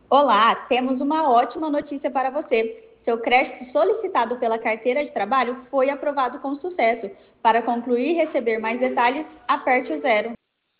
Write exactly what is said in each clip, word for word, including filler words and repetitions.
Olá, temos uma ótima notícia para você. Seu crédito solicitado pela carteira de trabalho foi aprovado com sucesso. Para concluir e receber mais detalhes, aperte o zero.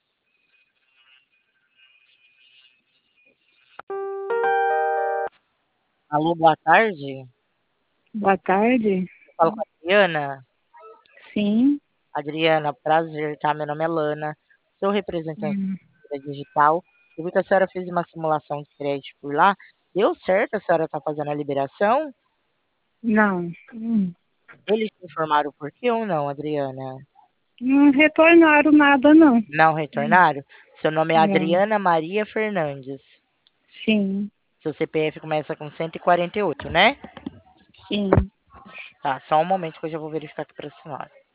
Alô, boa tarde. Boa tarde. Eu falo com a Adriana. Sim. Adriana, prazer, tá? Meu nome é Lana, sou representante Hum, da Digital. Eu vi que a senhora fez uma simulação de crédito por lá. Deu certo? A senhora está fazendo a liberação? não. Hum, Eles te informaram por quê ou não, Adriana? não retornaram nada, não. Não Hum, retornaram? Seu nome é não. Adriana Maria Fernandes. Sim, Seu C P F começa com cento e quarenta e oito, né? sim. Tá, só um momento que eu já vou verificar aqui para a senhora.